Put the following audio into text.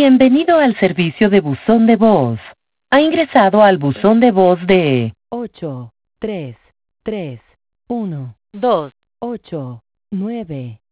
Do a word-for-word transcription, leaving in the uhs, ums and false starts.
Bienvenido al servicio de buzón de voz. Ha ingresado al buzón de voz de ocho tres tres uno dos ocho nueve